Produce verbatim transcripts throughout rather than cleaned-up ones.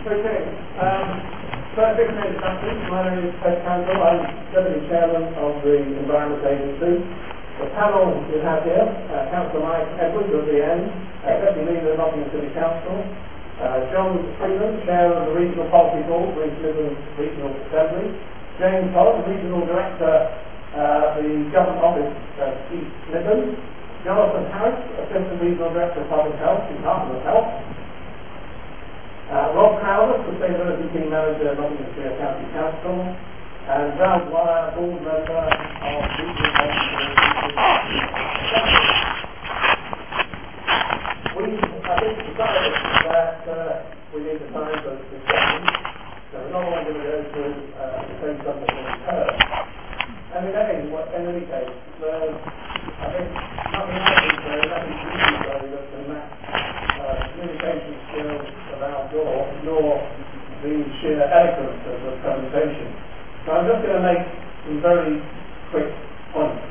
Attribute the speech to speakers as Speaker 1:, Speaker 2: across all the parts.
Speaker 1: Okay. Um, so a bit of an introduction. My name is Ted Campbell. I'm Deputy Chairman of the Environment Agency. The panel we have here, uh, Councillor Mike Edwards at the end, uh, Deputy Leader of Nottingham City Council, uh, John Freeman, Chair of the Regional Policy Board, East Midlands Regional Assembly, James Todd, Regional Director, uh, the Government Office of East Midlands, Jonathan Harris, Assistant Regional Director of Public Health, Department of Health, Uh, Rob Crowder, Sustainability Team Manager, Nottinghamshire County Council, and Brad Wire, Board Member of Regional Policy. We, I think, decided that uh, we need the time for discussion, so we're not only going to go through uh, the same subject that we've heard. And again, what, in any case, uh, I think nothing happens there, nothing really so that can match uh, communication skills of Al Gore, nor the sheer eloquence of the presentation. So I'm just going to make some very quick points.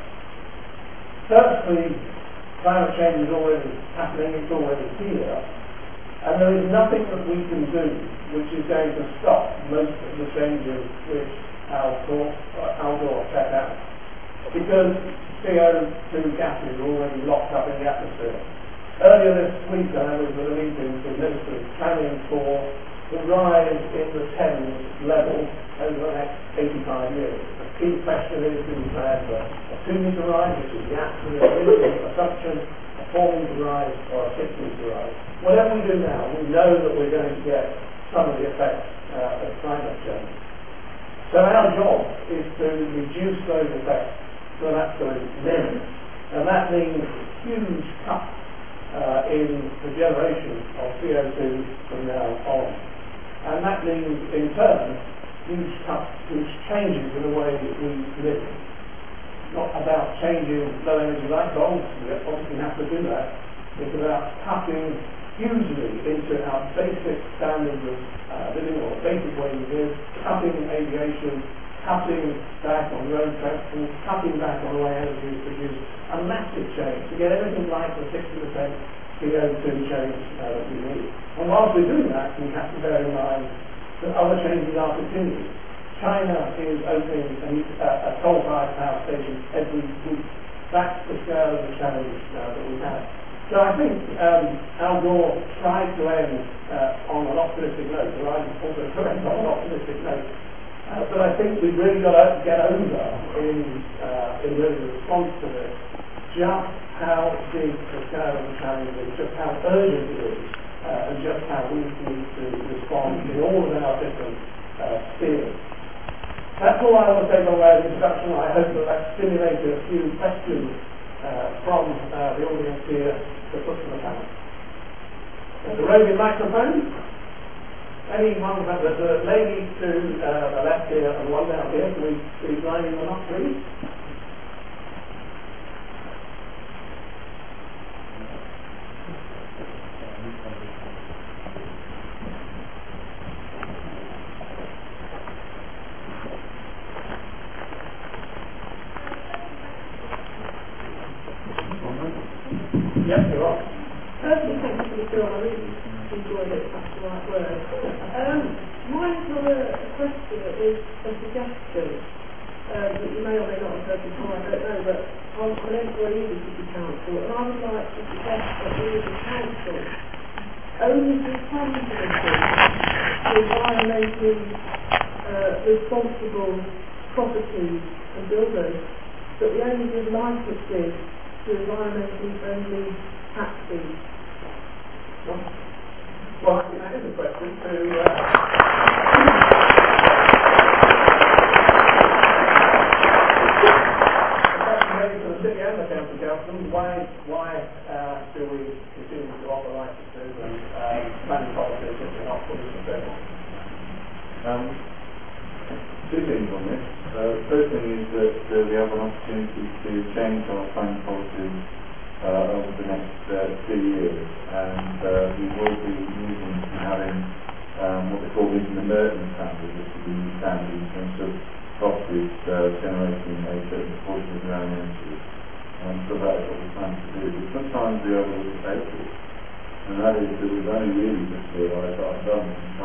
Speaker 1: Firstly, climate change is already happening, it's already here, and there is nothing that we can do which is going to stop most of the changes which Al Gore, uh, Al Gore set out, because C O two gases are already locked up in the atmosphere. Earlier this week I was at a meeting with ministers planning for the rise in the Thames level over the next eighty-five years. The key question is, do we plan for a two metre rise, which is the absolute minimum assumption, a four metre rise, or a six metre rise? Whatever we do now, we know that we're going to get some of the effects uh, of climate change. So our job is to reduce those effects to an absolute minimum, and that means huge cuts uh, in the generation of C O two from now on. And that means, in turn, huge cuts, huge changes in the way that we live. Not about changing low energy light bulbs, we obviously have to do that. It's about cutting hugely into our basic standards of uh, living, or basic way we live, cutting aviation, cutting back on road transport, cutting back on the way energy is produced, a massive change to get everything like the sixty percent C O two change uh, that we need. And whilst we're doing that, we have to bear in mind that other changes are continuing. China is opening a, uh, a coal-fired power station every week. That's the scale of the challenge uh, that we have. So I think um, Al Gore tried to end uh, on an optimistic note, or I also to end on an optimistic note. Uh, but I think we've really got to get over in, uh, in really response to this just how big the scale of the challenge is, just how urgent it is, uh, and just how we need to respond in all of our different uh, spheres. That's all I want to say by way of introduction. I hope that that stimulated a few questions uh, from uh, the audience here to put to the panel. There's a roving microphone. Anyone, there's a lady to uh, the left here and one down here. Can we please line them up, please? Yes, you're on.
Speaker 2: Firstly, thank you for the film. I really enjoyed it. That's the right word. Um, mine is not a, a question. It is a suggestion um, that you may or may not have heard before. I don't know, but I'm an employee of the City Council, and I would like to suggest that we as a council only do some committees to environmentally uh, responsible properties and builders, that we only give licences to environmentally friendly taxis.
Speaker 1: Well, I think that is a question to uh, maybe for the city and the county council. Why, why uh, do we continue to offer licenses and uh, planning policies if we're not putting them down?
Speaker 3: Um, two things on this. Uh, the first thing is that uh, we have an opportunity to change our planning policies uh, over the next uh, two years, and uh, we will be moving to having um, what they call the Merton standard, which is a new standard in terms of properties uh, generating a certain proportion of their own energy. Um, so that is what we plan to do. But sometimes we overlook the basics, and that is that we've only really just realised that our development in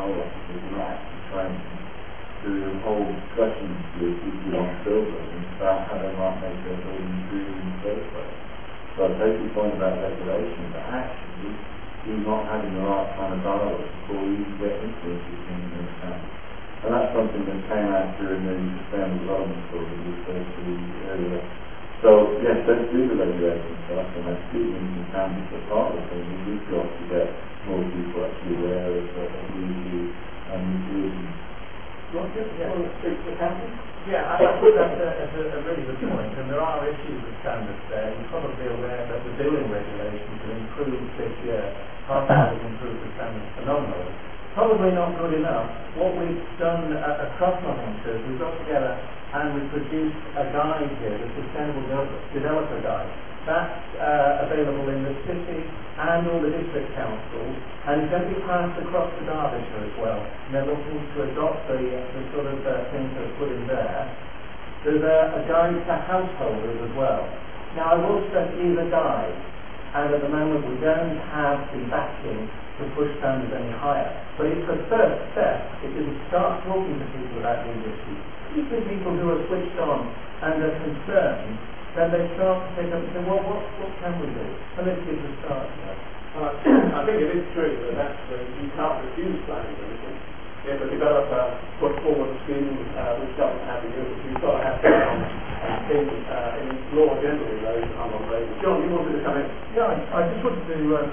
Speaker 3: parole officers are not actually trained to hold discussions with people on buildings about how they might make their buildings green in the first place. So I take your point about regulation, but actually he's not having the right kind of dialogue before you get into these things in account. And that's something that came out during the sustainable development school that we referred to earlier. So yes, let's do the regulation stuff and let's keep things in account, but part of the thing is we've got to get more people actually aware of uh, the issue and inclusion.
Speaker 1: Roger, you want to speak to the council?
Speaker 4: Yeah, I think that's a, that's a, a really good point, and there are issues with standards there. You're probably aware that the building regulations have improved this year. Part of it has improved the standards phenomenally. Probably not good enough. What we've done uh, across Nottinghamshire is we've got together and we've produced a guide here, the Sustainable Developer Guide. That's uh, available in the city and all the district councils, and it's going to be passed across to Derbyshire as well. And they're looking to adopt the, the sort of uh, things that are put in there. There's a, a guide to householders as well. Now, I will stress it is a guide, and at the moment we don't have the backing to push standards any higher. But it's a first step because we start talking to people about these issues. Even people who are switched on and are concerned, then they start to pick up and say, well, what, what can we do? And let's give a start.
Speaker 1: Uh, I think it is true that actually you can't refuse planning permission. If a developer puts forward a scheme uh, which doesn't have the units, you've got to have it on. And in, uh, in law generally, those are not available. John, you wanted to come in?
Speaker 4: Yeah, I, I just wanted to uh,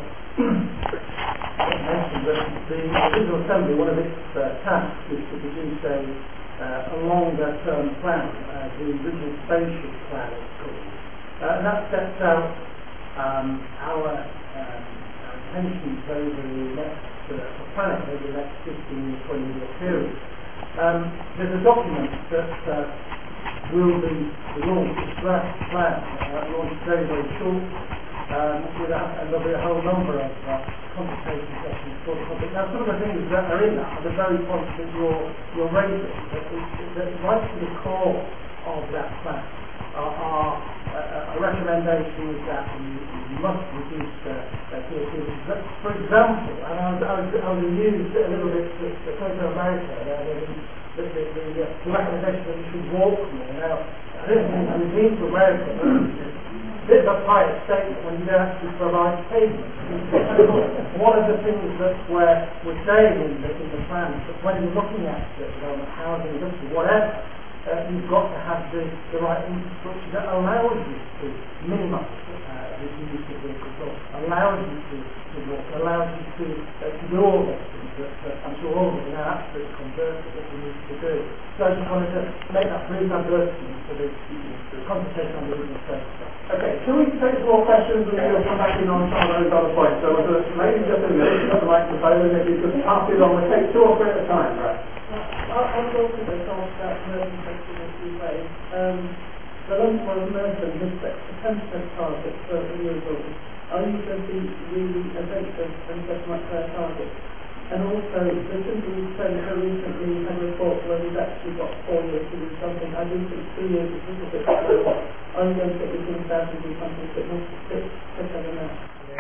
Speaker 4: mention that the Regional Assembly, one of its uh, tasks is to produce a Uh, a longer-term plan, uh, the Regional Spatial Plan it's called. Uh, and that sets out um, our, um, our intentions over the next uh, planning over the next fifteen to twenty year period. Um, there's a document that uh, will be launched, a draft plan, uh, launched very, very short, um, with a, and there'll be a whole number of uh, consultation sessions for the public. Now, some of the things that are in that are the very points that you're, you're raising, that, is, that right to the core of that plan are, are uh, a recommendation is that you, you must reduce uh, uh, C O two. For example, and I was, I was, I was amused a little bit to, to go to America, uh, the, the, the, the, the recommendation that you should walk more. Now, I didn't think I was into America, a bit of a pious statement when you don't actually provide pavement. One of the things that we're, we're saying in the, in the plan is that when you're looking at the development, housing, industry, whatever, uh, you've got to have the, the right infrastructure that allows you to minimise uh, the use of vehicles, allows you to, to walk, allows you to, uh, to do all those things that uh, I'm sure all of us are now absolutely converted that we need to do. So I just wanted to make that brief advertisement for the, the conversation on the regional space.
Speaker 1: Okay, can we take some more questions and we'll come back in on some of those other points? So uh, maybe just in a minute, you've got the microphone, and if you could pass it on, we'll take two or three at a time, perhaps.
Speaker 2: I'll talk to this about emerging sectors in two ways. Um, the London Borough of Merton respects the ten percent target for renewables. Are you going to be really evasive and set much higher targets? And also, the Simple Centre recently had a report where we've actually got four years to do something. I do think two years is a little bit slow. Are you going to get your things down to do something a bit more quicker than that?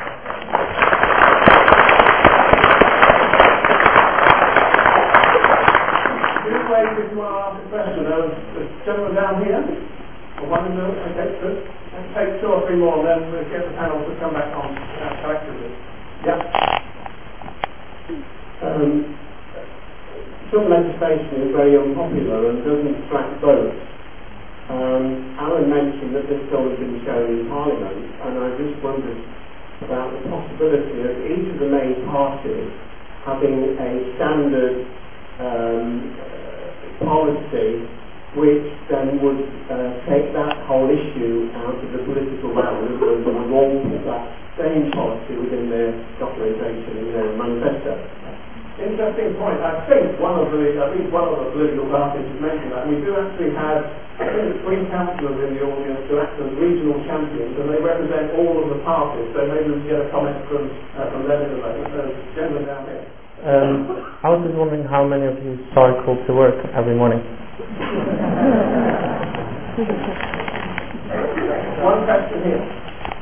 Speaker 1: Two ways if you want to ask a question. Uh, the gentleman down here, or one in the middle, okay, good. Let's take two or three more, and then we'll get the panel to come back on uh, collectively. Yeah.
Speaker 5: Um, some legislation is very unpopular and doesn't attract votes. Um, Alan mentioned that this bill has been shown in Parliament, and I just wondered about the possibility of each of the main parties having a standard um, uh, policy which then would uh, take that whole issue out of the political realm and would won't put that same policy within their documentation in their manifesto.
Speaker 1: Interesting point. I think one of the I think one of the political parties has mentioned that. We do actually have I think three councillors in the audience who act as regional champions, and they represent all of the parties. So maybe we can get a comment from uh, from them in a moment. So, gentlemen down here.
Speaker 6: Um, I was just wondering how many of you cycle to work every morning.
Speaker 1: One question here.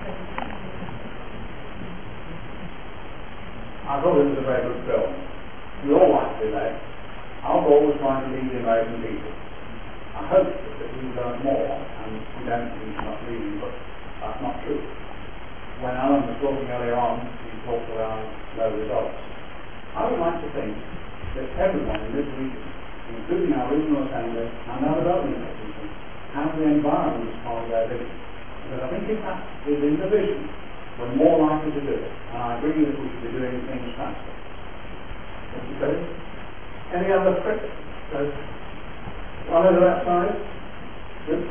Speaker 1: I thought this was a very good bill.
Speaker 7: we all like to be led. Our goal was trying to lead the American people. I hope that we've learned more, and we don't need to not leading, but that's not true. When Alan was talking earlier on, he talked around low results. I would like to think that everyone in this region, including our regional assembly and our development agency, has the environment as part of their vision. Because I think if that is in the vision, we're more likely to do it. And I agree that we should be doing things faster.
Speaker 1: Okay. Any other quick? No. One over that side. Good.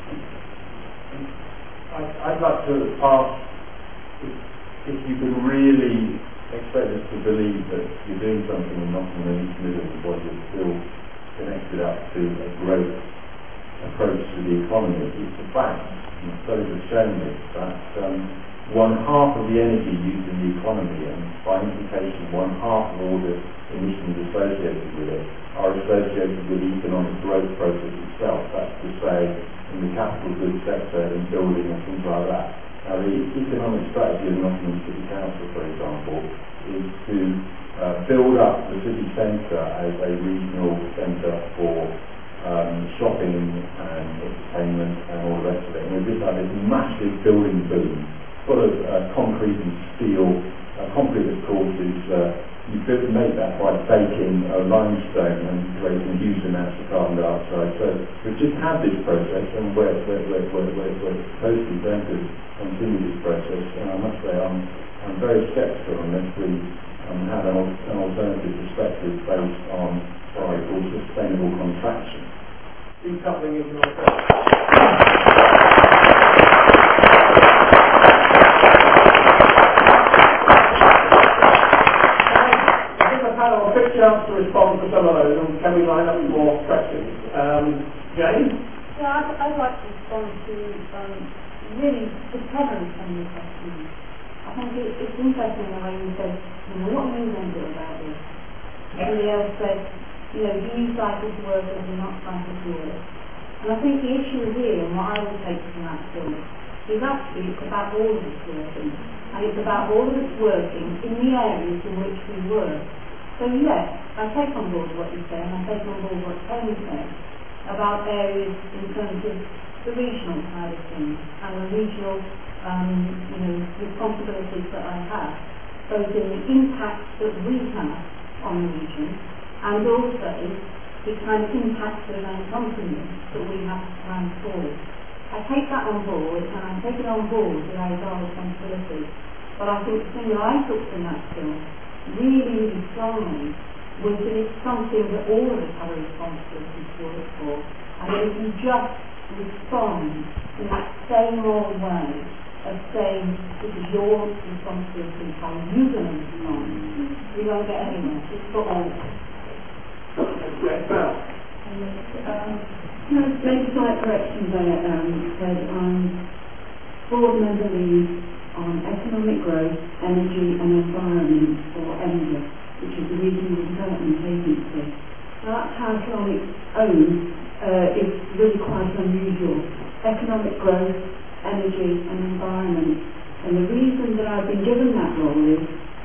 Speaker 3: I'd, I'd like to ask if, if you can really expect us to believe that you're doing something and not in the East Midlands while you're still connected up to a growth approach to the economy. It's a fact, and studies have shown this, that um, one half of the energy used in the economy, and by implication one half of all the emissions associated with it, are associated with the economic growth process itself. That's to say, in the capital goods sector, in building and things like that. Now, the economic strategy of Nottingham City Council, for example, is to uh, build up the city centre as a regional centre for um, shopping and entertainment and all the rest of it. And we've just had this massive building boom, full of uh, concrete and steel. Uh, concrete, of course, is uh, you could make that by baking uh, limestone and creating huge amounts of carbon dioxide. So we've just had this process, and we're, we're, we're, we're, we're, we're totally going to continue this process. And I must say I'm, I'm very sceptical unless we um, have an, al- an alternative perspective based on what I call sustainable contraction.
Speaker 1: Decoupling is your a quick chance to respond to some of those, and can we line up more questions? Um, Jane?
Speaker 2: Yeah, I'd, I'd like to respond to um, really the premise of the question. I think it, it's interesting the way you said, you know, what are you going to do about this? Somebody else said, you know, do you cycle to work or do you not cycle to work? And I think the issue here, and what I would take from that film, is actually it's about all of us working. And it's about all of us working in the areas in which we work. So yes, I take on board what you say, and I take on board what Tony said about areas in terms of the regional side of things and the regional, um, you know, responsibilities that I have, both in the impact that we have on the region and also the kind of impact that our company that we have to plan for. I take that on board, and I take it on board that I have our responsibilities. But I think the thing that I took from that film really, really strongly was that it's something that all of us have a responsibility to work for, and that if you just respond in that same old way of saying this is your responsibility, how are you going to respond, we won't get anywhere. It's for all.
Speaker 1: Yes, well.
Speaker 8: Um, no, maybe slight correction there. Um, said um, board member lead on economic growth, energy and environment, or ENDA, which is the Regional Development Agency. Now that title on its own uh, is really quite unusual. Economic growth, energy and environment. And the reason that I've been given that role is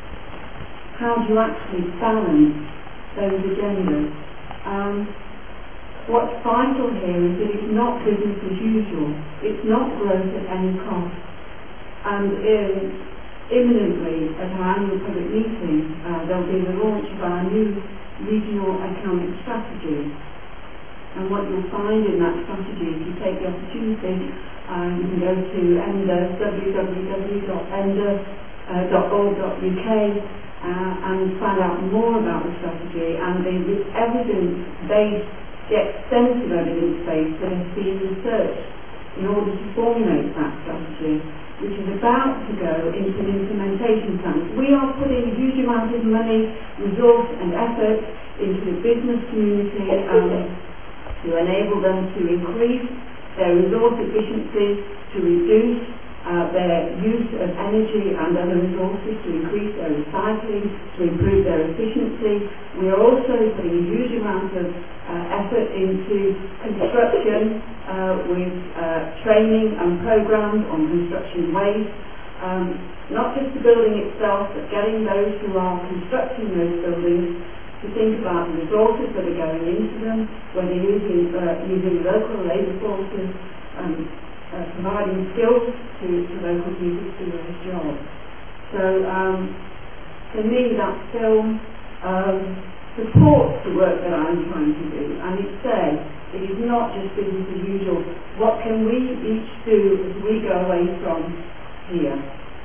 Speaker 8: how do you actually balance those agendas? Um, what's vital here is that it's not business as usual. It's not growth at any cost. And um, imminently at our annual public meeting uh, there'll be the launch of our new regional economic strategy. And what you'll find in that strategy, if you take the opportunity, uh, you can go to ENDA, w w w dot enda dot org dot u k uh, and find out more about the strategy and the evidence-based, the extensive evidence base that has been researched in order to formulate that strategy, which is about to go into an implementation plan. We are putting a huge amount of money, resource and effort into the business community um, to enable them to increase their resource efficiency, to reduce uh, their use of energy and other resources, to increase their recycling, to improve their efficiency. We are also putting a huge amount of uh, effort into construction uh, with uh, training and programs on construction waste, um, not just the building itself, but getting those who are constructing those buildings to think about the resources that are going into them, whether using, uh, using local labour forces, um, uh, providing skills to, to local people to do their job. So um, for me that film um, supports the work that I'm trying to do, and it says it is not just business as usual. What can we each do as we go away from here?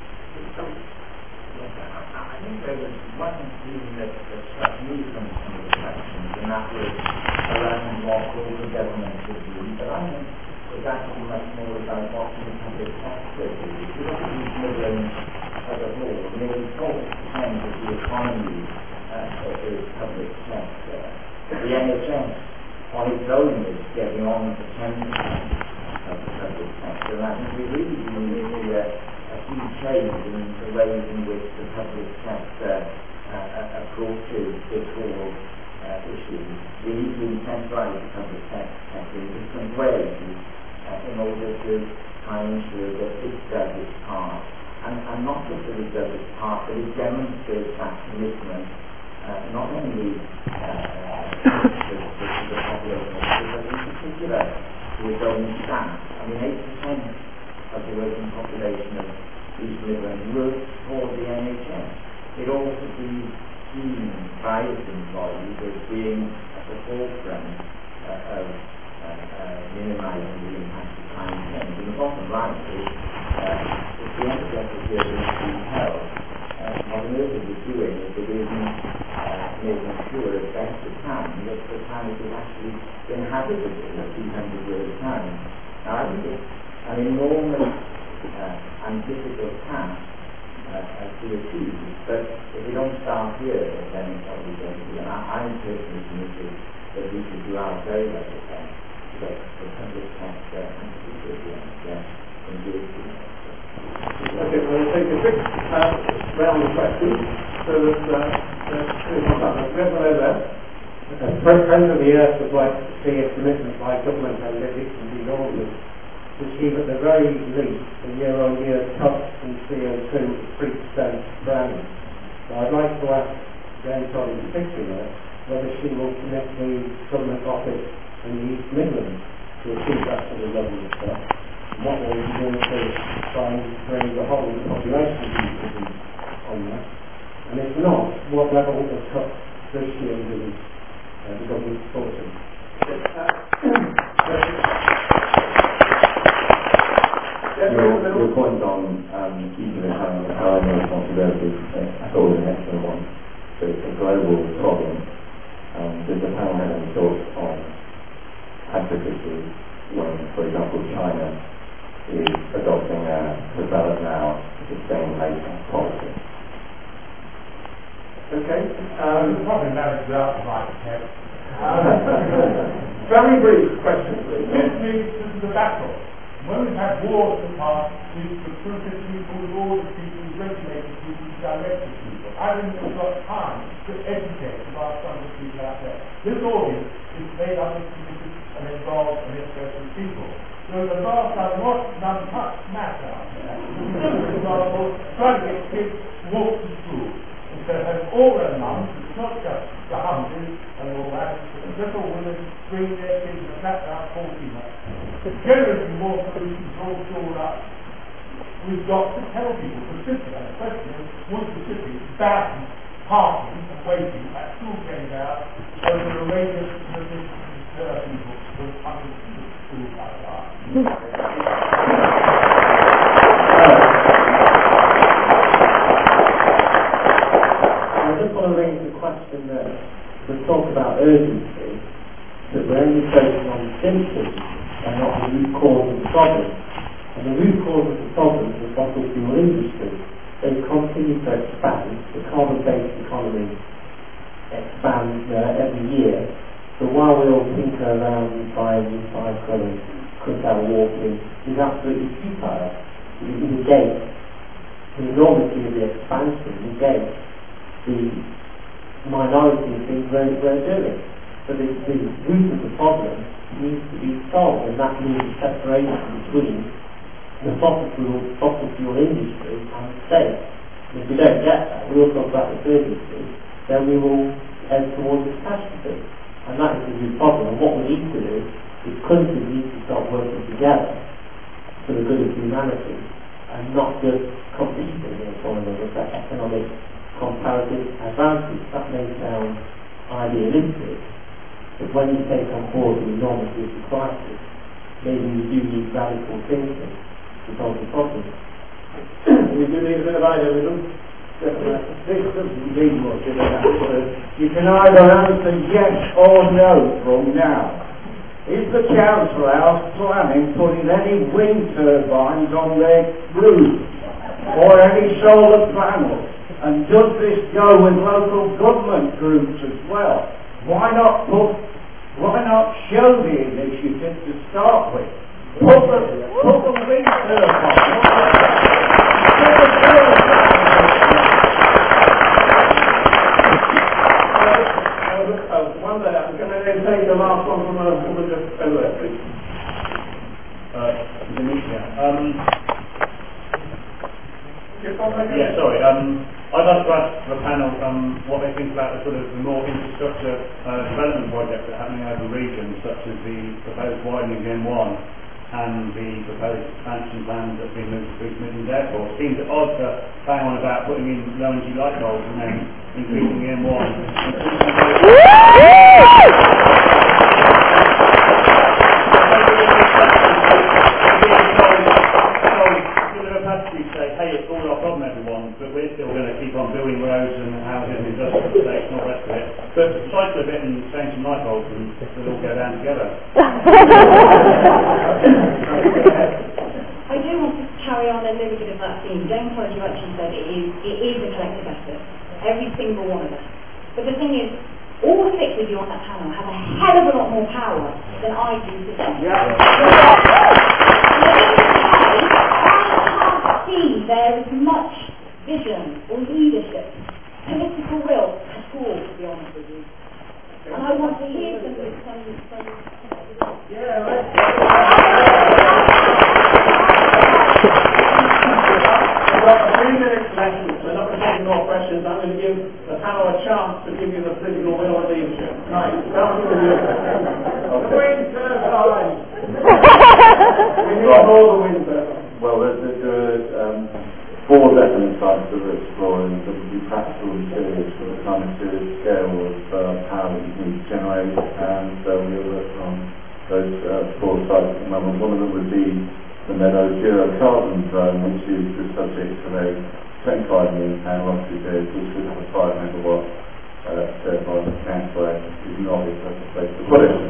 Speaker 9: I think there was one thing that, that struck me from some of the questions, and that was around what all the government should do. But I think it's actually much more about what the public sector do. If you look at these Midlands as a whole, nearly forty percent of the economy uh, is public sector. The N H S on its own is getting on to ten percent of the public sector. And I think we really do need to see a a huge change in the ways in which the public sector uh, approaches this whole uh, issue. We need to incentivise the public sector in different ways uh, in order to try and ensure that it does its part. And, and not just that it does its part, but it demonstrates that commitment uh, not only uh, to, to the population, but in particular to its own staff. I mean, eight percent of the working population of East Midlands works for the N H S. It ought to be seen by its employees as being at the forefront uh, of uh, uh, minimising the impact of climate change. And the bottom line is, uh, if the N H S is here to be held, uh, what on earth is it doing if it isn't uh, making sure as best it can that the planet is actually inhabitable in a few hundred years' time? Now, I think it's an enormous uh, and difficult task uh, uh, to achieve, but if we don't start here, then it's probably going to be. And I, I'm personally committed that we should do our very level best to get the public sector and particularly the N H S engaged in it.
Speaker 1: Okay, well, we'll take a quick uh, round of questions. So that uh, uh, we have one over there.
Speaker 5: Uh, Friends of the Earth would like to see a commitment by government and legislative orders to achieve at the very least a year-on-year cuts in C O two three percent per annum. So I'd like to ask Jane Todd in particular whether she will commit the government office in the East Midlands to achieve that sort of level of stuff. And what will you do to try and bring the whole of the population on that? And if not, what level of cuts does she envisage uh, the government supporting?
Speaker 3: Your, your point on um, keeping the kind of climate responsibility, I thought was an excellent one. So it's a global problem. Um, does the panel have any thoughts on advocacy when, for example, China is adopting a develop now, sustain later policy?
Speaker 1: Okay. Um,
Speaker 10: probably married without the right head.
Speaker 1: Very brief question, please.
Speaker 10: This leads to the battle. When we've had wars in the past, we've recruited people, we've ordered people, we've regulated people, we've directed people. I haven't even got time to educate about some of the people out there. This audience is made up of committed and involved and interested people. So the last I've not done much matter out there. For example, trying to get kids to walk to school. Instead of having all their mums, it's not just the Humvees and all that, but little women bring their kids and that's our forty months. Generally more solutions all stored up. We've got to tell people the city, and the question is, would the city ban parking and waiting at school getting out over a radius that is to deter people from coming to the school like that?
Speaker 5: I just want to raise the question that we talk about urgency, that we're only focusing on symptoms and not the root cause of the problem. And the root cause of the problem is the fossil fuel industry. They continue to expand. The carbon-based economy expands uh, every year. So while we all tinker around and try and recycle and cut out walking, is absolutely futile. It negates the enormity of the expansion, negates the minority of things we're, we're doing. So the, the root of the problem needs to be solved, and that means a separation between the fossil fuel, fossil fuel industry and the state. And if we don't get that, we all talk about this urgency, then we will head towards a catastrophe. And that is a new problem. And what we need to do is countries need to start working together for the good of humanity and not just competing against one another for economic comparative advantage. That may sound idealistic, but when you take on board the enormity of the crisis, maybe you do need radical thinking to solve the problem.
Speaker 7: We do need a bit of idealism. This doesn't mean much in that. You can either answer yes or no from now. Is the council house planning putting any wind turbines on their roof or any solar panels? And does this go with local government groups as well? Why not put, why not show the initiative to start with? Put the, put the wind turbines. One there, I'm going to then take the last one from a woman just over there, please.
Speaker 11: Uh, Demetria. Um, yeah, sorry. Um, I'd like to ask the panel um, what they think about the sort of the more infrastructure uh, development projects that are happening over regions, such as the proposed widening of the M one and the proposed expansion plans that have been moved to East Midlands Airport. It seems odd to bang on about putting in low energy light bulbs and then increasing the M one. Say, hey, it's all our problem, everyone, but we're still going to keep on building roads and houses and industrial estates and all the rest of it. But cycle a bit and change some light bulbs and we'll all go down together.
Speaker 12: I do want to carry on a little bit of that theme. James Hodge, you actually said it is, it is a collective effort, every single one of us. But the thing is, all six of you on that panel have a hell of a lot more power than I do today. Yeah. See, there is much vision or leadership, political will at all, to be honest with you. And I want to hear some some some.
Speaker 7: Yeah, let's. We've got a few minutes left. We're not going to take any more questions. I'm going to give the panel a chance to give you the political will and leadership. Right, start with you. The wind turbine. We need all the wind turbines.
Speaker 3: Well, there, there, there are um, four definite sites that we're exploring that would be practical and serious for the kind of serious scale of uh, power that you need to generate, and so we're working on those uh, four sites at the moment. One of them would be the Meadow Zero Carbon Zone, which is the subject of a twenty-five million pound lottery bid, which would have a five megawatt uh, turbine. The council is not the perfect place to put it.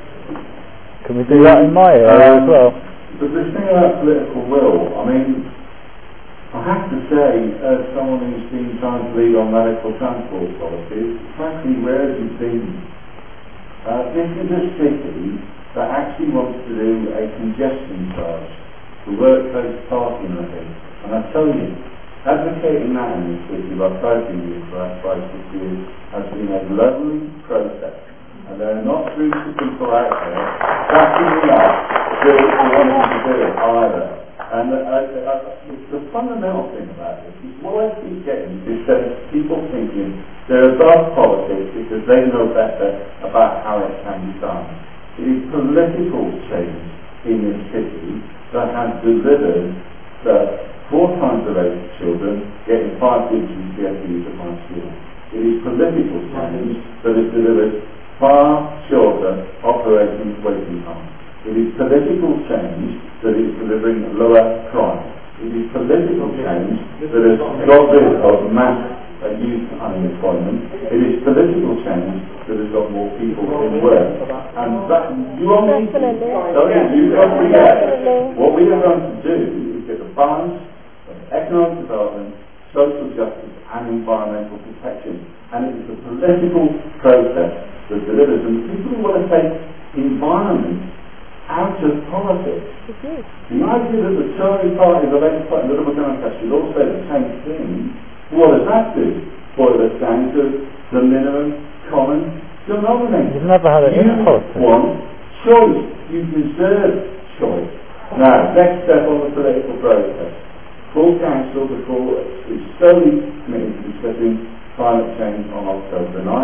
Speaker 6: Can we do that in my area um, as well?
Speaker 3: But this thing about political will, I mean, I have to say, as someone who's been trying to lead on medical transport policies, frankly, where have you been? Uh, this is a city that actually wants to do a congestion charge to workplace parking, I think. And I tell you, advocating that in this city by fighting you for that five, six years has been a lovely process. And there are not groups of people out there backing me up who wanting to do it either. And uh, uh, the fundamental thing about this is what I keep getting is that people thinking they're above politics because they know better about how it can be done. It is political change in this city that has delivered uh, four times the rate of children getting five good G C S Es at my school. It is political change that has delivered far shorter operating waiting times. It is political change that is delivering lower crime. It is political change that has got rid of mass uh, youth unemployment. It is political change that has got more people in work. And that, you are me, sorry, you don't forget, what we are going to do is get a balance of economic development, social justice and environmental protection. And it is a political process that delivers. And people who want to take environment out of politics. The idea that the Tory party, the Labour party, and the Liberal Democrats should all say the same thing, what does that do? Boil us down to the minimum common denominator.
Speaker 6: You've never had it in politics.
Speaker 3: You want choice. You deserve choice. Now, next step on the political process. Full council before is solely committed to discussing climate change on October the ninth.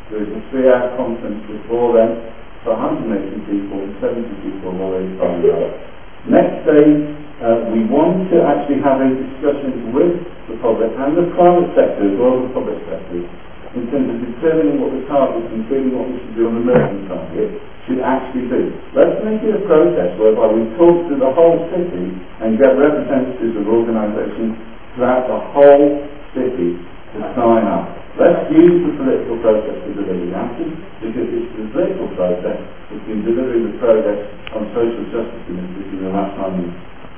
Speaker 3: There is a three-hour conference before then for one hundred eighty people, and seventy people have already signed up. Next day, uh, we want to actually have a discussion with the public and the private sector as well as the public sectors in terms of determining what the targets, including what we should do on the American target, should actually be. Let's make it a process whereby we talk to the whole city and get representatives of organisations throughout the whole city to sign up. Let's use the political process to deliver the answers, because it's the political process that's been delivering the progress on social justice in this city in the last nine years.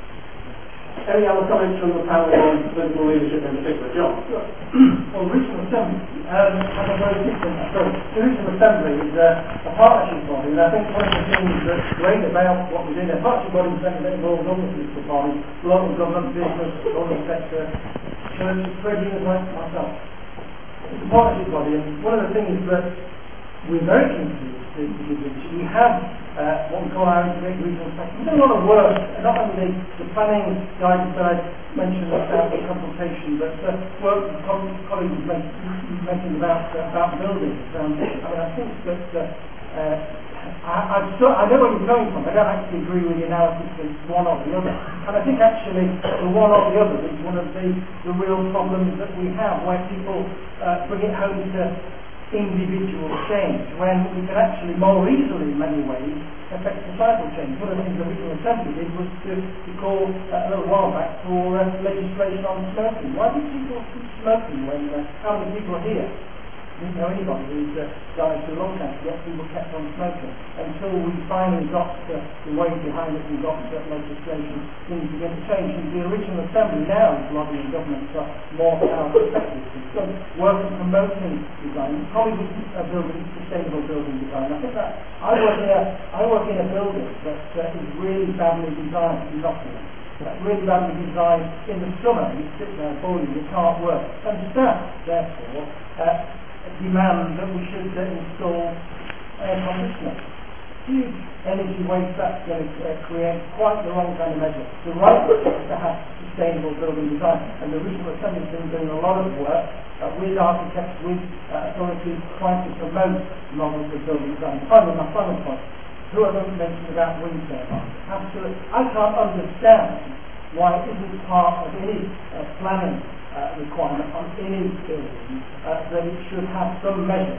Speaker 4: Any other comments from the panel on political leadership in particular? John?
Speaker 13: Well, Regional Assembly, um, as a very different approach. The Regional Assembly is uh, a partnership body, and I think one of the things that's great about what we do, a partnership body is that involves all the political parties, local government, business, government sector, church, trade unions like myself. It's a partnership body, and one of the things that we're very keen to do is to give leadership. We have uh, what we call our integrated regional strategy. We've done a lot of work, not only the planning guidance that I mentioned about the consultation, but uh, work that colleagues mentioned, mentioned about uh, about buildings. Um, I mean, I think that uh, uh, I, I'm still, I know where you're going from. I don't actually agree with the analysis that it's one or the other. And I think actually the one or the other is one of the, the real problems that we have, where people uh, bring it home to individual change, when we can actually more easily in many ways affect societal change. One of the things the Regional Assembly did was to, to call uh, a little while back for uh, legislation on smoking. Why did people keep smoking when uh, how many people are here? I didn't know anybody who's uh, died through lung cancer, yet people kept on smoking. Until we finally got uh, the way behind it and got uh, legislation, things began to change. And the Regional Assembly now is lobbying government for more power effective. So work on promoting design, probably uh, building sustainable building design. I think that I work in a I work in a building that uh, is really badly designed in Nottingham. Uh, really badly designed in the summer. You sit there boiling, you can't work. And staff, therefore, uh, demand that we should uh, install air conditioning. Huge energy waste that's going to uh, create quite the wrong kind of measure. The right way is to have sustainable building design, and the Regional Assembly has been doing a lot of work uh, with architects, with uh, authorities, trying to promote models of building design. Finally, my final point, whoever mentioned about wind turbines, absolutely, I can't understand why it isn't part of any uh, planning Uh, requirement on any building uh, that it should have some measure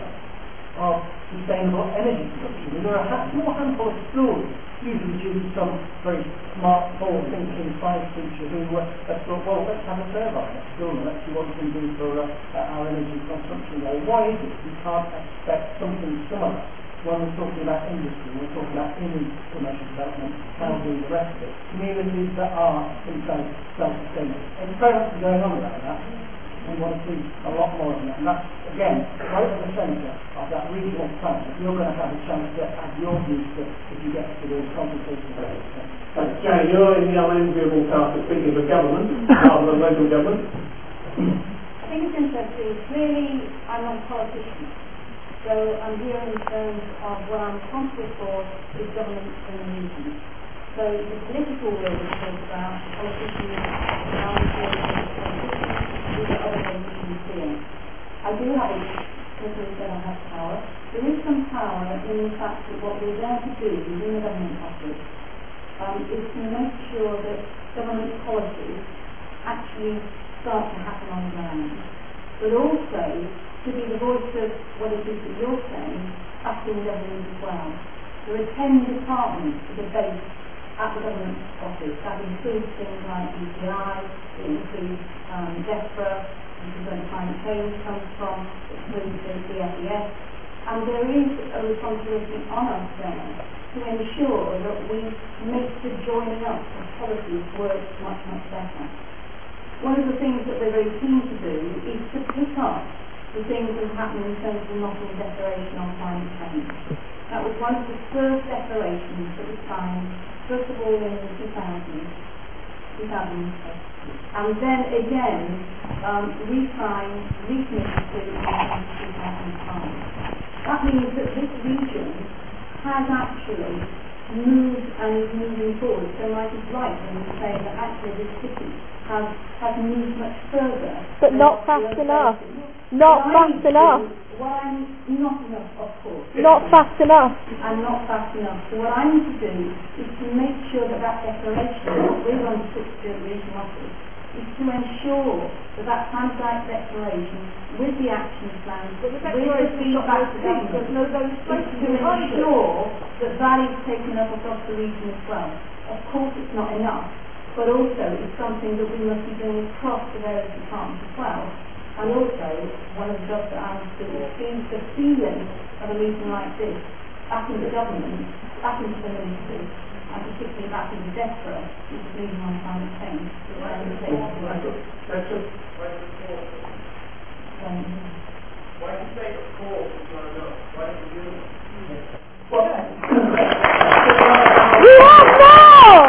Speaker 13: of sustainable energy production. There are a ha- small handful of schools, usually due to some very smart, forward-thinking science teacher who uh, thought, well, let's have a turbine at school and let's see what we can do for uh, uh, our energy consumption there. Why is it we can't expect something similar when we're talking about industry, we're talking about any commercial development, housing, the rest of it, communities that are themselves self-sustaining. Experiments are going on about that. We want to see a lot more of that. And that's, again, right at the centre of that regional plan. If you're going to have a chance to add your views to if you get to the consultation about it.
Speaker 4: Thanks, Jay. You're in the unenviable task of speaking for government rather than local government.
Speaker 12: I think it's interesting. Clearly, I'm not a politician. So I'm here in terms of what I'm responsible for is government in the region. So the political will we talk about, politicians, councils, politicians, these are other politicians here. I do have a privilege that I have power. There is some power in the fact that what we're there to do within the government office um, is to make sure that government policies actually start to happen on the ground. But also to be the voice of what it is that you're saying back in government as well. There are ten departments that are based at the government office. That includes things like E P I, it includes um, DEFRA, which is where climate change comes from, it includes the C F E S, and there is a responsibility on us there to ensure that we make the joining up of policies work much, much better. One of the things that we're very keen to do is to pick up the things that happen in terms of the Nottingham Declaration on Climate Change. That was one of the first declarations that was signed, first of all in two thousand, two thousand, and then again um, re-signed, recommitted to in two thousand five. That means that this region has actually moved and is moving forward. So Mike is right when we say that actually this city has, has moved much further.
Speaker 14: But not fast enough. Not fast enough.
Speaker 8: What I'm not enough, of course.
Speaker 14: Not fast enough.
Speaker 8: I'm not fast enough. So what I need to do is to make sure that that declaration that we're going to put to the regional office is to ensure that that site declaration with the action plan, with the feedback to government,
Speaker 2: no, no,
Speaker 8: is to ensure that that is taken up across the region as well. Of course it's not enough, but also it's something that we must be doing across the various departments as well. And also, one of the jobs that I was doing is being the feeling of a meeting like this back into government, back into the ministry, and particularly back into DEFRA, which is leading on climate change.
Speaker 10: Why do you say of course is not enough? Why don't you do it?
Speaker 14: We have more!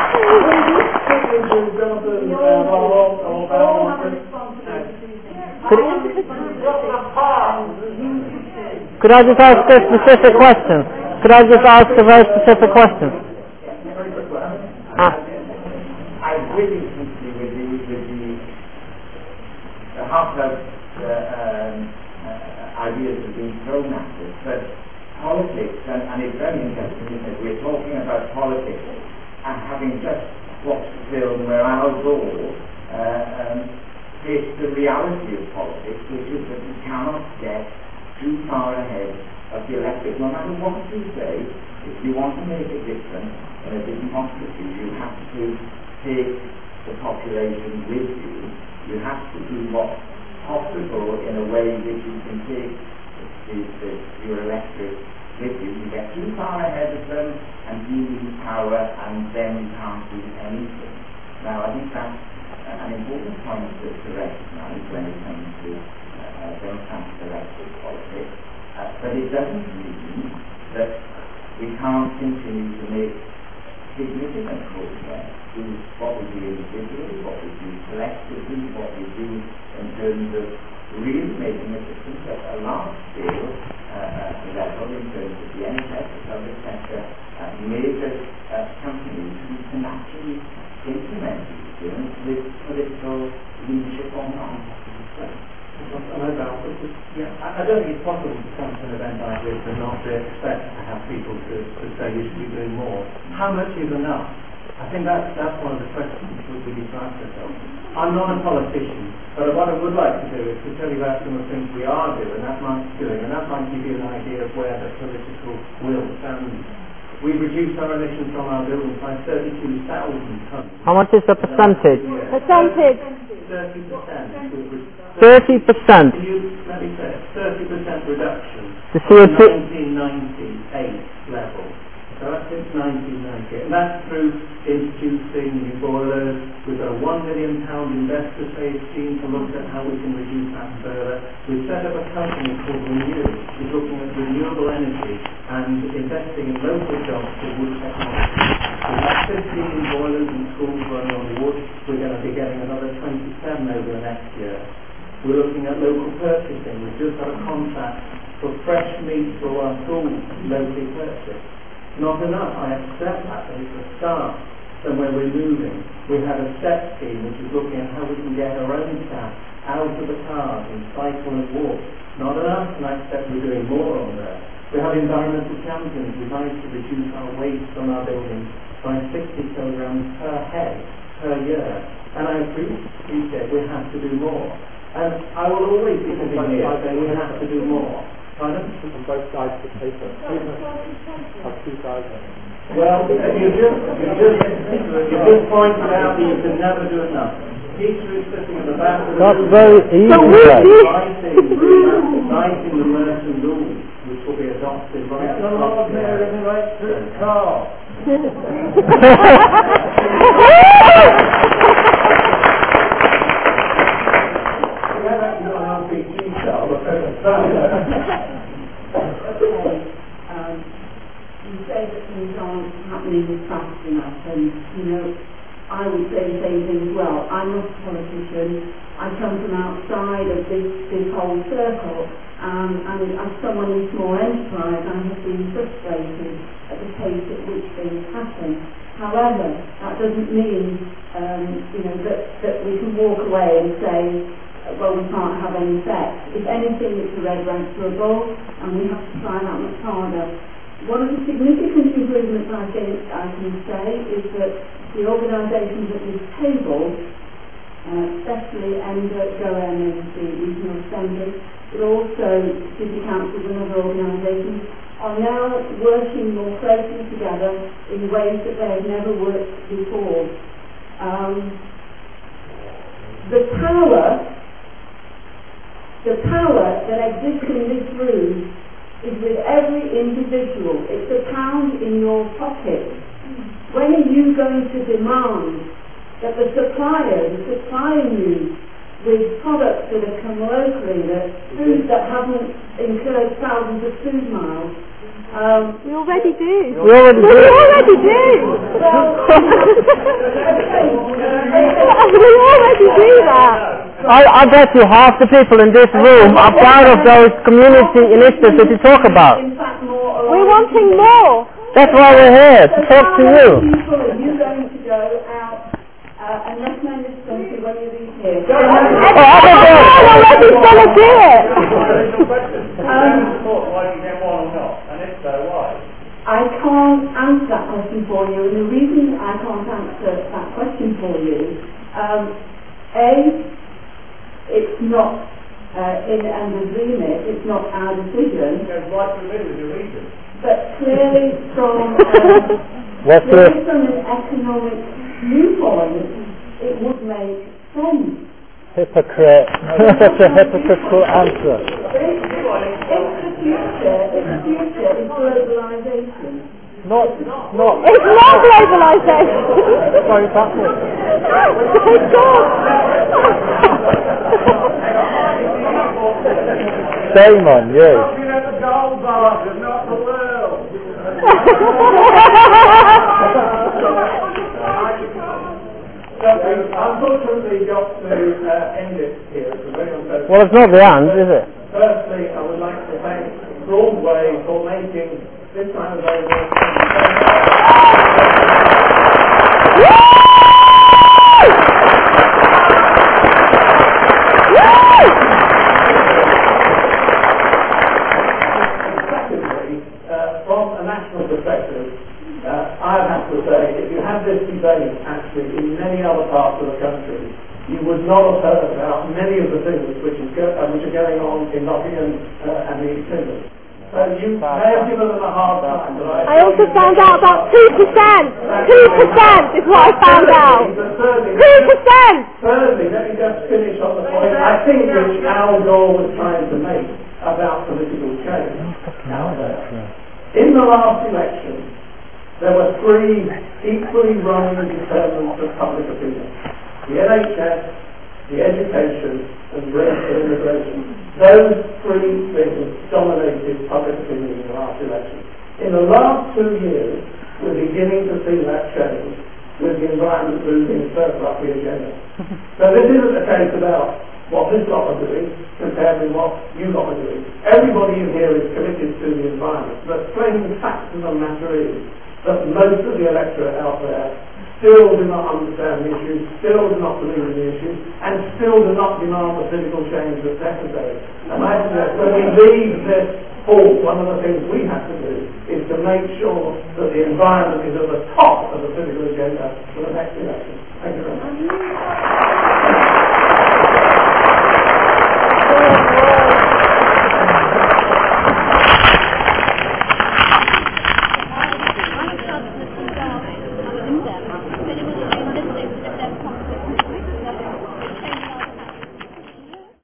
Speaker 6: Could I just ask a specific question? Could I just ask a very specific question? Ah.
Speaker 9: I really simply with the with the, the half of the um, uh, ideas that have been thrown at us, but politics, and, and it's very interesting that we're talking about politics and having just watched the film where Al Gore uh, um, faced the reality of politics, which is that you cannot get too far ahead of the electorate. No matter what you say, if you want to make a difference in a democracy, you have to take the population with you. You have to do what's possible in a way that you can take the, the, your electorate with you. You get too far ahead of them and you lose power, and then you can't do anything. Now, I think that's an important point to, to recognise when it comes to uh, democratic electoral politics. Uh, but it doesn't mean that we can't continue to make significant progress to what we do individually, what we do collectively, what we do in terms of really making a difference at a large scale uh, level in terms of the N H S, the public sector, uh, major uh, companies who can actually implement these things with political leadership or not.
Speaker 13: Yeah, I don't think it's possible to come to an event like this and not to expect to have people to, to say we should be doing more. How much is enough? I think that's, that's one of the questions we need to ask ourselves. I'm not a politician, but what I would like to do is to tell you about some of the things we are doing, that might doing, and that might give you an idea of where the political will stands. We've reduced our emissions from our buildings by thirty-two thousand tonnes.
Speaker 6: How much is the percentage?
Speaker 14: Percentage.
Speaker 13: thirty percent.
Speaker 6: thirty percent.
Speaker 13: Let me say, thirty percent reduction
Speaker 6: The C O two.
Speaker 13: from nineteen ninety-eight level. So that's since nineteen ninety-eight. And that's through introducing new boilers. We've got a one million pound investor save scheme to look at how we can reduce that further. We've set up a company called Renew, which is looking at renewable energy and investing in local jobs for wood technology. We have fifteen boilers in schools running on wood. We're going to be getting another twenty-seven over the next year. We're looking at local purchasing. We've just got a contract for fresh meat for our schools, locally purchased. Not enough, I accept that, but it's a start. Somewhere we're moving. We have a STEP scheme which is looking at how we can get our own staff out of the cars and cycle and walk. Not enough, and I accept we're doing more on there. We have environmental champions. We've managed to reduce our waste from our buildings by sixty kilograms per head per year. And I appreciate we have to do more. And I will always be convinced by saying we have to do more. Pardon?
Speaker 6: On both sides of the paper. Of two thousand.
Speaker 13: Well, you just, you just, you just pointed out that you can never do enough. Peter is sitting at the back of the
Speaker 6: That's
Speaker 13: room.
Speaker 6: very easy.
Speaker 13: Writing, writing the Merton rules, which will be adopted right
Speaker 10: the Lord Mayor in the right to his car.
Speaker 8: Um, you say that things aren't happening fast enough, and you know, I would say the same thing as well. I'm not a politician. I come from outside of this, this whole circle, um, and as someone in small enterprise, I have been frustrated at the pace at which things happen. However, that doesn't mean um, you know that, that we can walk away and say well, we can't have any effect. If anything, it's a red rank for a bull, and we have to try that much harder. One of the significant improvements I think I can say is that the organisations at this table, uh, especially N D R, G O M and the Regional Assembly, but also city councils and other organisations, are now working more closely together in ways that they have never worked before. Um, the power, the power that exists in this room is with every individual. It's a pound in your pocket. When are you going to demand that the suppliers are supplying you with products that have come locally, that food that haven't incurred thousands of food miles? Um,
Speaker 14: we already do.
Speaker 6: We already do.
Speaker 14: We already do. we already do that.
Speaker 6: I, I bet you half the people in this room are proud of those community initiatives that you talk about.
Speaker 14: We're wanting more.
Speaker 6: That's why we're here, to talk to you.
Speaker 8: People are you going to go out uh, and recommend this country when you leave here?
Speaker 14: Everyone's already going to do it.
Speaker 8: I can't answer that question for you, and the reason I can't answer that question for you, um, A, it's not uh, in Ender's remit, it's not our decision. But clearly from, um, clearly from an economic viewpoint, it would make sense.
Speaker 6: Hypocrite. That's a hypocritical answer.
Speaker 8: It's the future, it's the future is globalisation.
Speaker 6: Not, not.
Speaker 14: It's not globalisation.
Speaker 6: Sorry, backwards.
Speaker 14: My God.
Speaker 6: Shame on you.
Speaker 10: Looking at the gold bars and not the world.
Speaker 1: Unfortunately, got to uh, end it here.
Speaker 6: Well, it's not the end, is it?
Speaker 1: Firstly, I would like to thank Broadway for making this time available. Secondly, uh, from a national perspective, uh, I have to say, if you have this debate actually in many other parts of the country, you would not have heard about many of the things which, is go- uh, which are going on in Nottingham uh, and the East Midlands. So you may have given them a hard time, but I...
Speaker 14: I also found out about two percent. two percent is what I found out. two percent!
Speaker 1: Thirdly, let me just finish on the point I think which Al Gore was trying to make about political change out there. In the last election, there were three equally running determinants of public opinion. The N H S, the education, and race and immigration. Those three things dominated public opinion in the last election. In the last two years, we're beginning to see that change with the environment moving further up the agenda. So this isn't a case about what this lot are doing compared with what you lot are doing. Everybody in here is committed to the environment, but plain fact of the matter is that most of the electorate out there still do not understand the issues, still do not believe in the issues, and still do not demand the physical change that's necessary. And I suggest when we leave this hall, one of the things we have to do is to make sure that the environment is at the top of the physical agenda for the next election.